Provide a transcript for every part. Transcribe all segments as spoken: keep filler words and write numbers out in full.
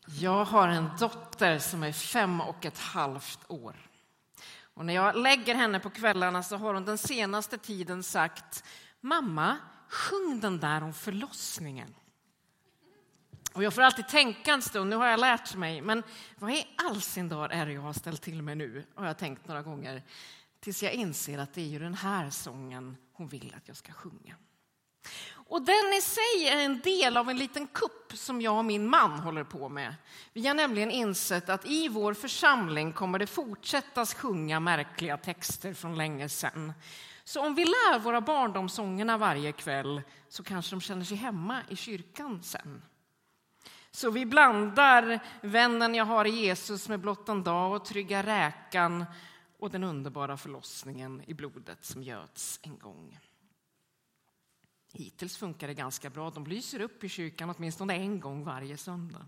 Jag har en dotter som är fem och ett halvt år. Och när jag lägger henne på kvällarna så har hon den senaste tiden sagt: mamma, sjung den där om förlossningen. Och jag får alltid tänka en stund, nu har jag lärt mig, men vad i all sin dag är det jag har ställt till med nu? Har jag tänkt några gånger. Tills jag inser att det är ju den här sången hon vill att jag ska sjunga. Och den i sig är en del av en liten kupp som jag och min man håller på med. Vi har nämligen insett att i vår församling kommer det fortsättas sjunga märkliga texter från länge sedan. Så om vi lär våra barndomssångerna varje kväll så kanske de känner sig hemma i kyrkan sen. Så vi blandar vännen jag har i Jesus med blott en dag och trygga räkan och den underbara förlossningen i blodet som göts en gång. Hittills funkar det ganska bra. De lyser upp i kyrkan åtminstone en gång varje söndag.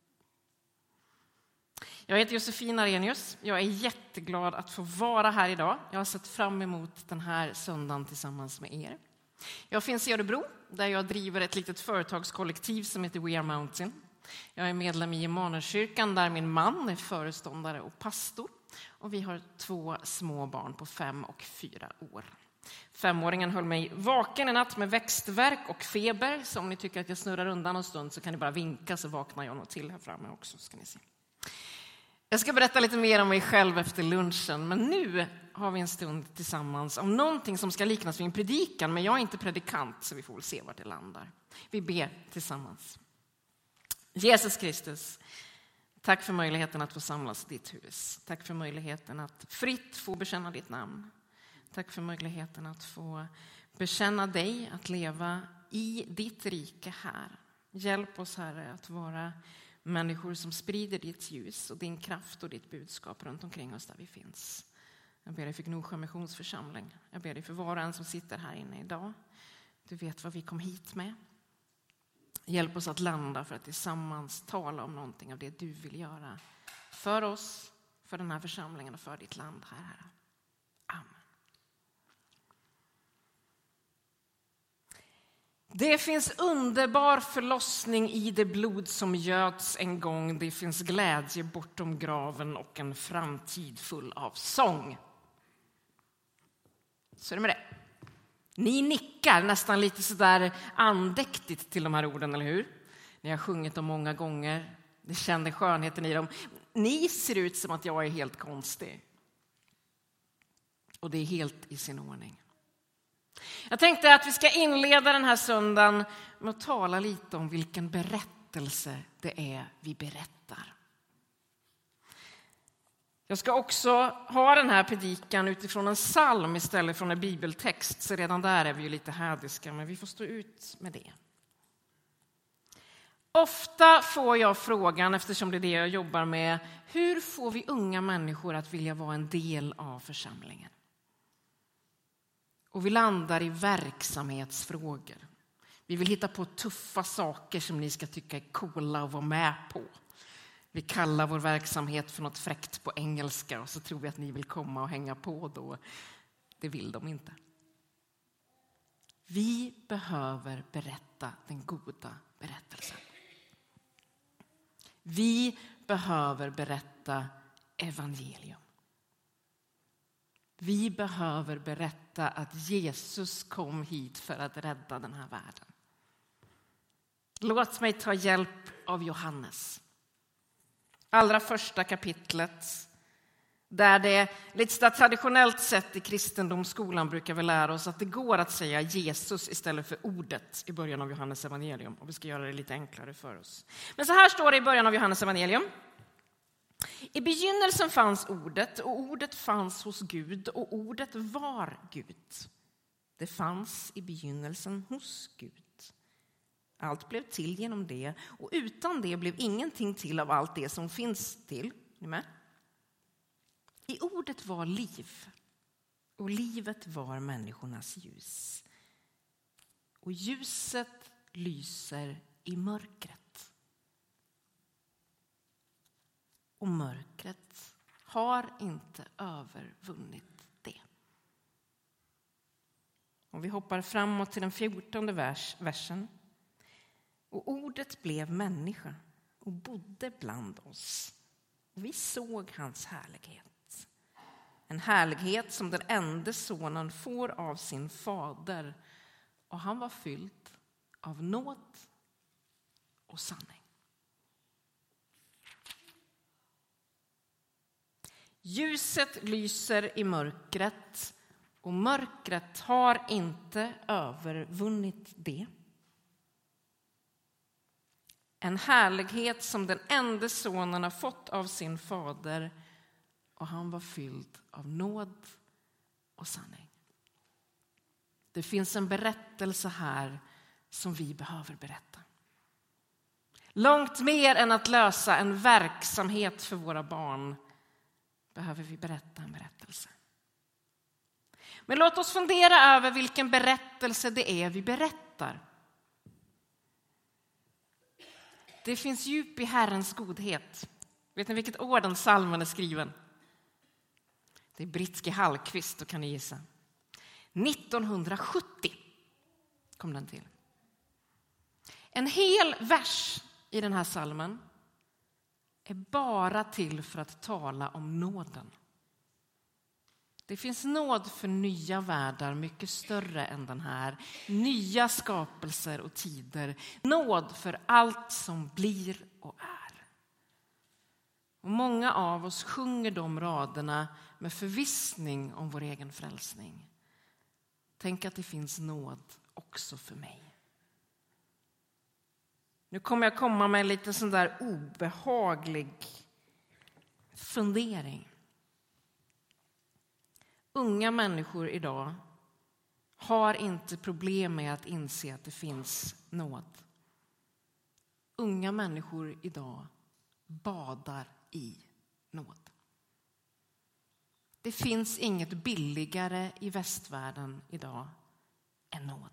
Jag heter Josefin Arrhenius. Jag är jätteglad att få vara här idag. Jag har sett fram emot den här söndagen tillsammans med er. Jag finns i Örebro där jag driver ett litet företagskollektiv som heter We Are Mountain. Jag är medlem i Immanuelskyrkan där min man är föreståndare och pastor. Och vi har två små barn på fem och fyra år. Femåringen höll mig vaken en natt med växtvärk och feber. Så om ni tycker att jag snurrar undan en stund så kan ni bara vinka så vaknar jag nog till här framme också. Ska ni se. Jag ska berätta lite mer om mig själv efter lunchen. Men nu har vi en stund tillsammans om någonting som ska liknas vid en predikan. Men jag är inte predikant så vi får väl se vart det landar. Vi ber tillsammans. Jesus Kristus, tack för möjligheten att få samlas i ditt hus. Tack för möjligheten att fritt få bekänna ditt namn. Tack för möjligheten att få bekänna dig, att leva i ditt rike här. Hjälp oss, Herre, att vara människor som sprider ditt ljus och din kraft och ditt budskap runt omkring oss där vi finns. Jag ber dig för Gnosjö missionsförsamling. Jag ber dig för var och en som sitter här inne idag. Du vet vad vi kom hit med. Hjälp oss att landa för att tillsammans tala om någonting av det du vill göra för oss, för den här församlingen och för ditt land här, Herre. Amen. Det finns underbar förlossning i det blod som göts en gång. Det finns glädje bortom graven och en framtid full av sång. Så är det med det. Ni nickar nästan lite sådär andäktigt till de här orden, eller hur? Ni har sjungit dem många gånger. Ni känner skönheten i dem. Ni ser ut som att jag är helt konstig. Och det är helt i sin ordning. Jag tänkte att vi ska inleda den här söndagen med att tala lite om vilken berättelse det är vi berättar. Jag ska också ha den här predikan utifrån en psalm istället från en bibeltext. Så redan där är vi ju lite hädiska, men vi får stå ut med det. Ofta får jag frågan, eftersom det är det jag jobbar med, hur får vi unga människor att vilja vara en del av församlingen? Och vi landar i verksamhetsfrågor. Vi vill hitta på tuffa saker som ni ska tycka är coola och vara med på. Vi kallar vår verksamhet för något fräckt på engelska och så tror vi att ni vill komma och hänga på då. Det vill de inte. Vi behöver berätta den goda berättelsen. Vi behöver berätta evangelium. Vi behöver berätta att Jesus kom hit för att rädda den här världen. Låt mig ta hjälp av Johannes. Allra första kapitlet. Där det lite så traditionellt sett i kristendomsskolan brukar vi lära oss att det går att säga Jesus istället för ordet i början av Johannes evangelium. Och vi ska göra det lite enklare för oss. Men så här står det i början av Johannes evangelium. I begynnelsen fanns ordet och ordet fanns hos Gud och ordet var Gud. Det fanns i begynnelsen hos Gud. Allt blev till genom det och utan det blev ingenting till av allt det som finns till. Ni med? I ordet var liv och livet var människornas ljus. Och ljuset lyser i mörkret. Och mörkret har inte övervunnit det. Och vi hoppar framåt till den fjortonde vers, versen. Och ordet blev människa och bodde bland oss. Och vi såg hans härlighet. En härlighet som den enda sonen får av sin fader. Och han var fylld av nåd och sanning. Ljuset lyser i mörkret och mörkret har inte övervunnit det. En härlighet som den enda sonen har fått av sin fader och han var fylld av nåd och sanning. Det finns en berättelse här som vi behöver berätta. Långt mer än att lösa en verksamhet för våra barn behöver vi berätta en berättelse. Men låt oss fundera över vilken berättelse det är vi berättar. Det finns djup i Herrens godhet. Vet ni vilket år den psalmen är skriven? Det är Britske Hallqvist, då kan ni gissa. nittonhundrasjuttio kom den till. En hel vers i den här psalmen är bara till för att tala om nåden. Det finns nåd för nya världar mycket större än den här. Nya skapelser och tider. Nåd för allt som blir och är. Och många av oss sjunger de raderna med förvissning om vår egen frälsning. Tänk att det finns nåd också för mig. Nu kommer jag komma med lite sån där obehaglig fundering. Unga människor idag har inte problem med att inse att det finns nåd. Unga människor idag badar i nåd. Det finns inget billigare i västvärlden idag än nåd.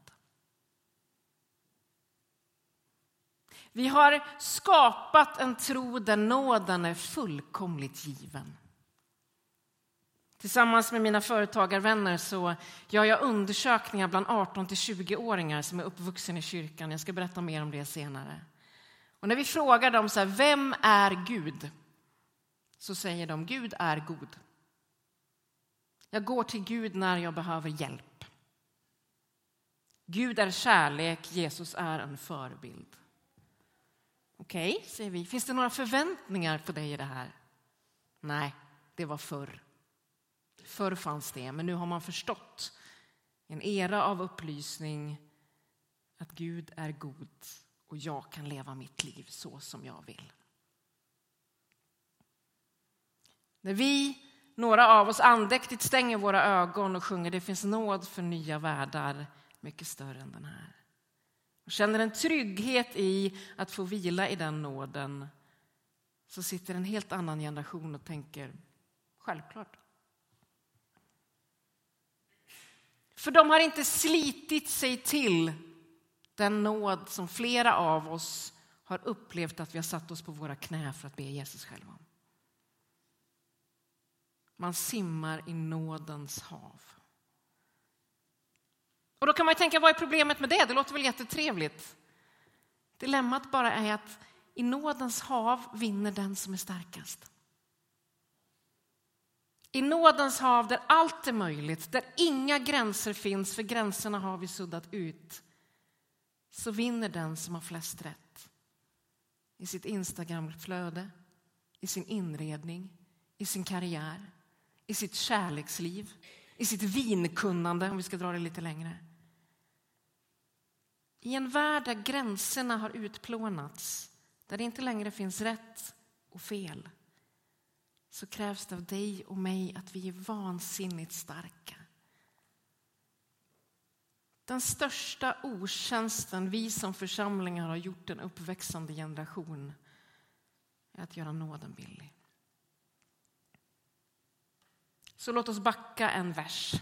Vi har skapat en tro där nåden är fullkomligt given. Tillsammans med mina företagarvänner så gör jag undersökningar bland arton till tjugo-åringar som är uppvuxen i kyrkan. Jag ska berätta mer om det senare. Och när vi frågar dem så här, vem är Gud? Så säger de, Gud är god. Jag går till Gud när jag behöver hjälp. Gud är kärlek, Jesus är en förebild. Okej, okay, säger vi. Finns det några förväntningar på dig i det här? Nej, det var förr. Förr fanns det, men nu har man förstått en era av upplysning att Gud är god och jag kan leva mitt liv så som jag vill. När vi, några av oss andäktigt stänger våra ögon och sjunger det finns nåd för nya världar mycket större än den här. Och känner en trygghet i att få vila i den nåden, så sitter en helt annan generation och tänker självklart. För de har inte slitit sig till den nåd som flera av oss har upplevt att vi har satt oss på våra knä för att be Jesus själv om. Man simmar i nådens hav. Och då kan man ju tänka, vad är problemet med det? Det låter väl jättetrevligt. Dilemmat bara är att i nådens hav vinner den som är starkast. I nådens hav där allt är möjligt, där inga gränser finns, för gränserna har vi suddat ut, så vinner den som har flest rätt. I sitt Instagramflöde, i sin inredning, i sin karriär, i sitt kärleksliv, i sitt vinkunnande, om vi ska dra det lite längre. I en värld där gränserna har utplånats, där det inte längre finns rätt och fel, så krävs det av dig och mig att vi är vansinnigt starka. Den största otjänsten vi som församlingar har gjort en uppväxande generation är att göra nåden billig. Så låt oss backa en vers.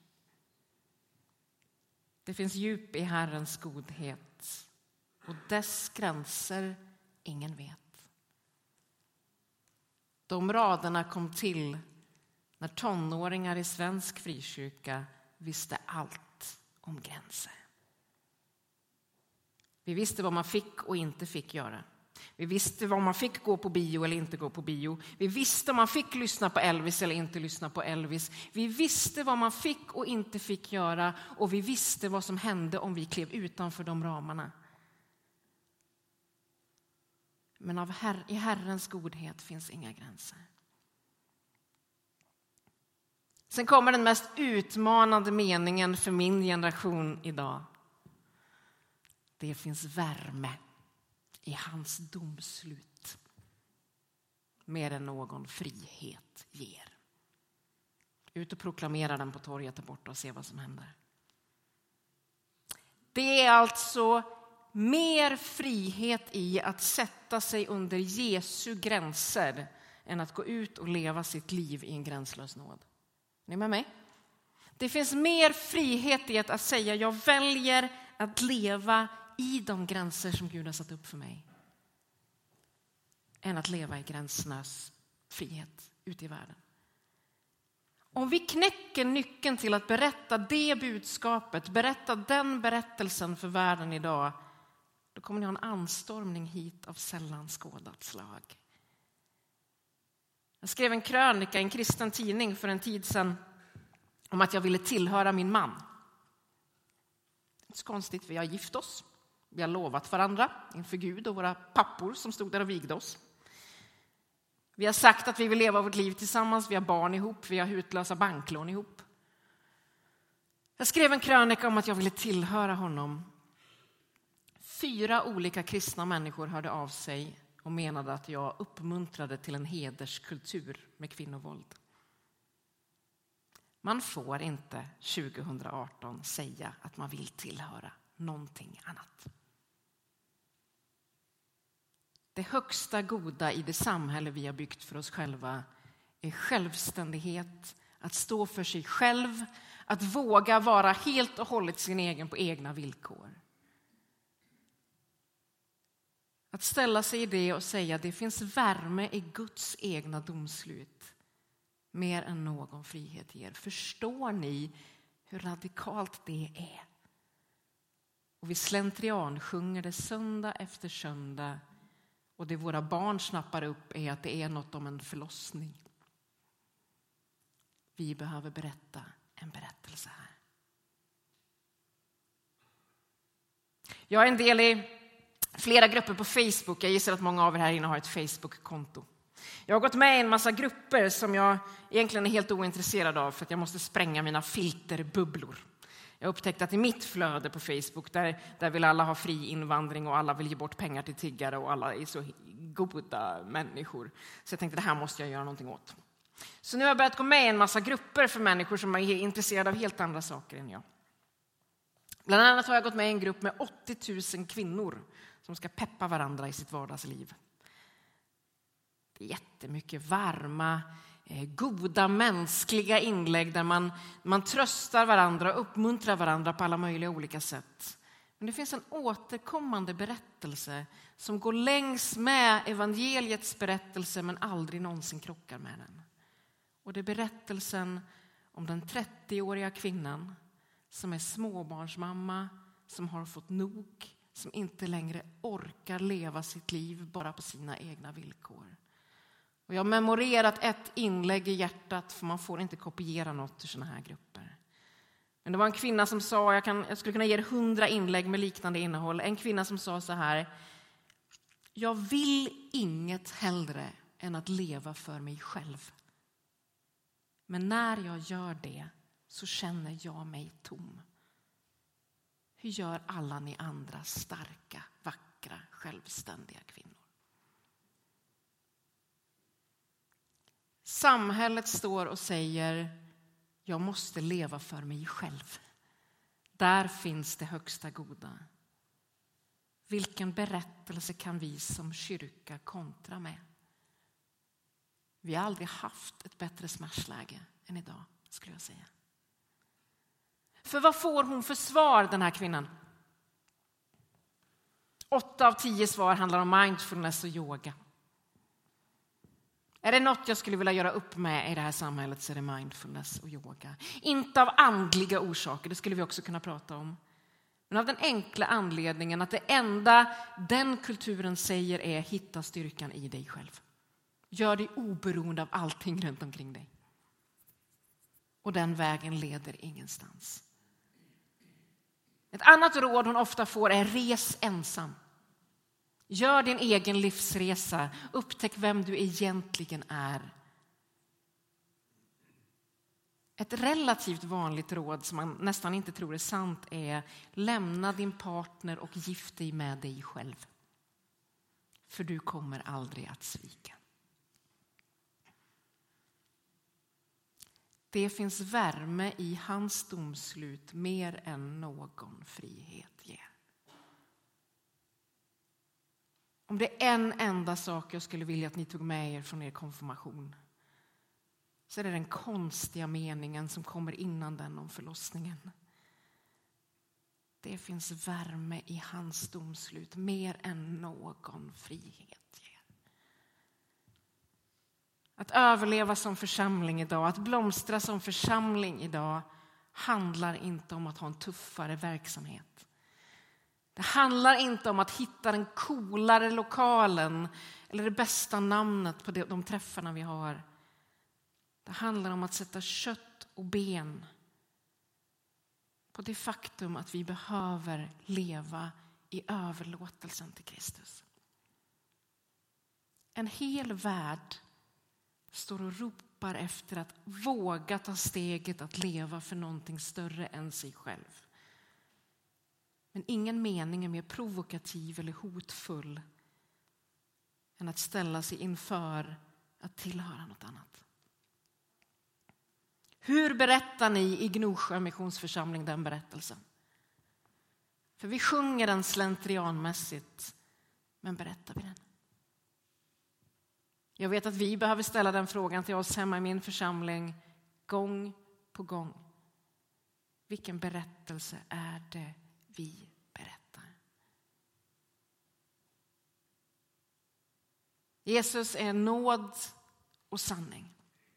Det finns djup i Herrens godhet och dess gränser ingen vet. De raderna kom till när tonåringar i svensk frikyrka visste allt om gränser. Vi visste vad man fick och inte fick göra. Vi visste vad man fick gå på bio eller inte gå på bio. Vi visste om man fick lyssna på Elvis eller inte lyssna på Elvis. Vi visste vad man fick och inte fick göra. Och vi visste vad som hände om vi klev utanför de ramarna. Men av her- i Herrens godhet finns inga gränser. Sen kommer den mest utmanande meningen för min generation idag. Det finns värme i hans domslut. Mer än någon frihet ger. Ut och proklamera den på torget där borta och se vad som händer. Det är alltså mer frihet i att sätta sig under Jesu gränser än att gå ut och leva sitt liv i en gränslös nåd. Är ni med mig? Det finns mer frihet i att säga jag väljer att leva i de gränser som Gud har satt upp för mig. Än att leva i gränslös frihet ute i världen. Om vi knäcker nyckeln till att berätta det budskapet, berätta den berättelsen för världen idag, då kommer ni ha en anstormning hit av sällan skådat slag. Jag skrev en krönika i en kristen tidning för en tid sedan om att jag ville tillhöra min man. Det är inte så konstigt, vi har gift oss. Vi har lovat varandra inför Gud och våra pappor som stod där och vigde oss. Vi har sagt att vi vill leva vårt liv tillsammans. Vi har barn ihop. Vi har hutlösa banklån ihop. Jag skrev en krönika om att jag ville tillhöra honom. Fyra olika kristna människor hörde av sig och menade att jag uppmuntrade till en hederskultur med kvinnovåld. Man får inte tjugohundraarton säga att man vill tillhöra någonting annat. Det högsta goda i det samhälle vi har byggt för oss själva är självständighet, att stå för sig själv, att våga vara helt och hållet sin egen på egna villkor. Att ställa sig i det och säga att det finns värme i Guds egna domslut mer än någon frihet ger. Förstår ni hur radikalt det är? Och vi slentrian sjunger det söndag efter söndag. Och det våra barn snappar upp är att det är något om en förlossning. Vi behöver berätta en berättelse här. Jag är en del i flera grupper på Facebook. Jag gissar att många av er här inne har ett Facebook-konto. Jag har gått med i en massa grupper som jag egentligen är helt ointresserad av för att jag måste spränga mina filterbubblor. Jag upptäckte att i mitt flöde på Facebook där, där vill alla ha fri invandring och alla vill ge bort pengar till tiggare och alla är så goda människor. Så jag tänkte det här måste jag göra någonting åt. Så nu har jag börjat gå med i en massa grupper för människor som är intresserade av helt andra saker än jag. Bland annat har jag gått med i en grupp med åttio tusen kvinnor som ska peppa varandra i sitt vardagsliv. Det är jättemycket varma, goda mänskliga inlägg där man, man tröstar varandra och uppmuntrar varandra på alla möjliga olika sätt. Men det finns en återkommande berättelse som går längs med evangeliets berättelse men aldrig någonsin krockar med den. Och det är berättelsen om den trettioåriga kvinnan som är småbarnsmamma, som har fått nog, som inte längre orkar leva sitt liv bara på sina egna villkor. Och jag har memorerat ett inlägg i hjärtat för man får inte kopiera något ur såna här grupper. Men det var en kvinna som sa, jag, kan, jag skulle kunna ge er hundra inlägg med liknande innehåll. En kvinna som sa så här: jag vill inget hellre än att leva för mig själv. Men när jag gör det så känner jag mig tom. Hur gör alla ni andra starka, vackra, självständiga kvinnor? Samhället står och säger jag måste leva för mig själv. Där finns det högsta goda. Vilken berättelse kan vi som kyrka kontra med? Vi har aldrig haft ett bättre smärtsläge än idag, skulle jag säga. För vad får hon för svar, den här kvinnan? Åtta av tio svar handlar om mindfulness och yoga. Är det något jag skulle vilja göra upp med i det här samhället så är det mindfulness och yoga. Inte av andliga orsaker, det skulle vi också kunna prata om. Men av den enkla anledningen att det enda den kulturen säger är hitta styrkan i dig själv. Gör dig oberoende av allting runt omkring dig. Och den vägen leder ingenstans. Ett annat råd hon ofta får är res ensam. Gör din egen livsresa. Upptäck vem du egentligen är. Ett relativt vanligt råd som man nästan inte tror är sant är lämna din partner och gift dig med dig själv. För du kommer aldrig att svika. Det finns värme i hans domslut mer än någon frihet ger. Om det är en enda sak jag skulle vilja att ni tog med er från er konfirmation, så är det den konstiga meningen som kommer innan den om förlossningen. Det finns värme i hans domslut mer än någon frihet ger. Att överleva som församling idag, att blomstra som församling idag handlar inte om att ha en tuffare verksamhet. Det handlar inte om att hitta den coolare lokalen eller det bästa namnet på de träffarna vi har. Det handlar om att sätta kött och ben på det faktum att vi behöver leva i överlåtelsen till Kristus. En hel värld står och ropar efter att våga ta steget att leva för någonting större än sig själv. Men ingen mening är mer provokativ eller hotfull än att ställa sig inför att tillhöra något annat. Hur berättar ni i Gnosjö missionsförsamling den berättelsen? För vi sjunger den slentrianmässigt, men berättar vi den? Jag vet att vi behöver ställa den frågan till oss hemma i min församling gång på gång. Vilken berättelse är det vi berättar? Jesus är nåd och sanning.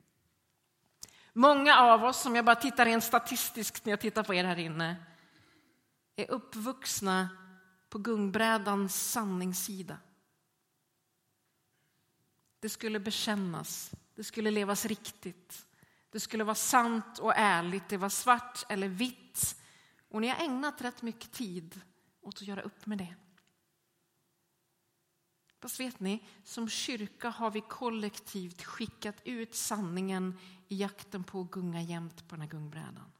Många av oss, som jag bara tittar rent statistiskt när jag tittar på er här inne, är uppvuxna på gungbrädans sanningssida. Det skulle bekännas, det skulle levas riktigt, det skulle vara sant och ärligt, det var svart eller vitt. Och ni har ägnat rätt mycket tid åt att göra upp med det. Fast vet ni, som kyrka har vi kollektivt skickat ut sanningen i jakten på att gunga jämt på den här gungbrädan.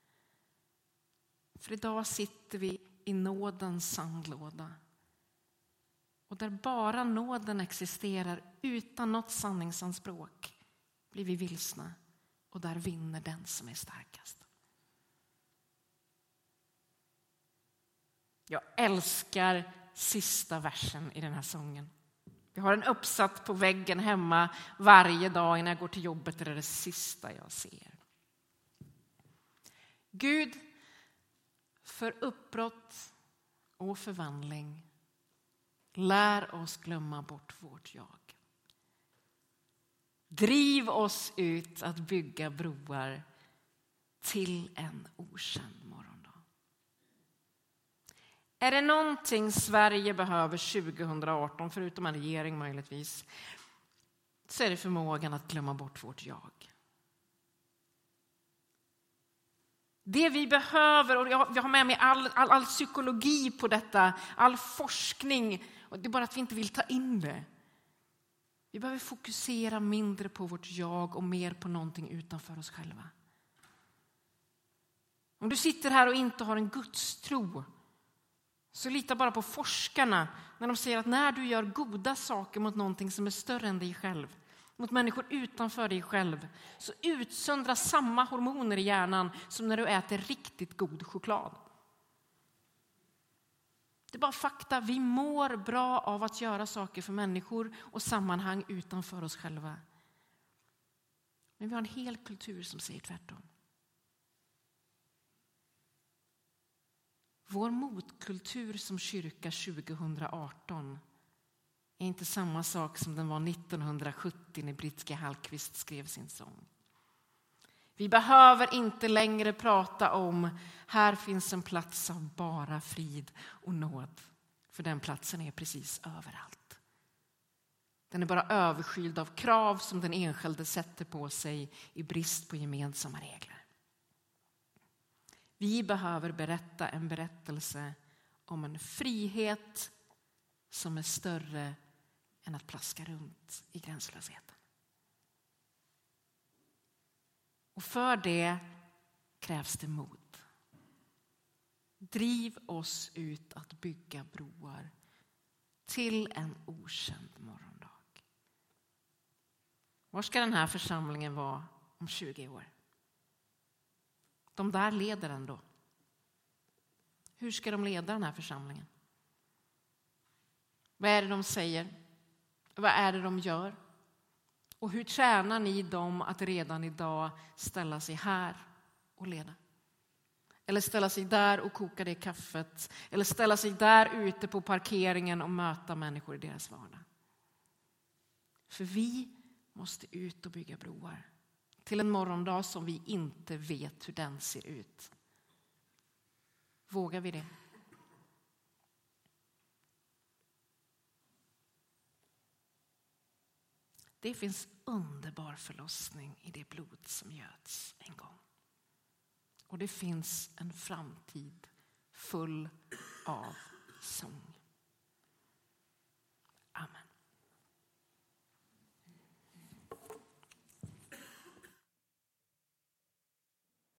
För idag sitter vi i nådens sandlåda. Och där bara nåden existerar utan något sanningsanspråk blir vi vilsna. Och där vinner den som är starkast. Jag älskar sista versen i den här sången. Jag har den uppsatt på väggen hemma varje dag innan jag går till jobbet. Det är det sista jag ser. Gud, för uppbrott och förvandling, lär oss glömma bort vårt jag. Driv oss ut att bygga broar till en okänd morgondag. Är det någonting Sverige behöver tjugohundraarton, förutom en regering möjligtvis, så är det förmågan att glömma bort vårt jag. Det vi behöver, och jag har med mig all, all, all psykologi på detta, all forskning, och det är bara att vi inte vill ta in det. Vi behöver fokusera mindre på vårt jag och mer på någonting utanför oss själva. Om du sitter här och inte har en gudstro, så lita bara på forskarna när de säger att när du gör goda saker mot någonting som är större än dig själv, mot människor utanför dig själv, så utsöndras samma hormoner i hjärnan som när du äter riktigt god choklad. Det är bara fakta. Vi mår bra av att göra saker för människor och sammanhang utanför oss själva. Men vi har en hel kultur som säger tvärtom. Vår motkultur som kyrka tjugohundraarton är inte samma sak som den var nittonhundrasjuttio när Britske Hallqvist skrev sin sång. Vi behöver inte längre prata om här finns en plats av bara frid och nåd. För den platsen är precis överallt. Den är bara överskyld av krav som den enskilde sätter på sig i brist på gemensamma regler. Vi behöver berätta en berättelse om en frihet som är större än att plaska runt i gränslösheten. Och för det krävs det mod. Driv oss ut att bygga broar till en okänd morgondag. Var ska den här församlingen vara om tjugo år? De där leder den då. Hur ska de leda den här församlingen? Vad är det de säger? Vad är det de gör? Och hur tränar ni dem att redan idag ställa sig här och leda? Eller ställa sig där och koka det kaffet. Eller ställa sig där ute på parkeringen och möta människor i deras vardag. För vi måste ut och bygga broar till en morgondag som vi inte vet hur den ser ut. Vågar vi det? Det finns underbar förlossning i det blod som göds en gång. Och det finns en framtid full av sång.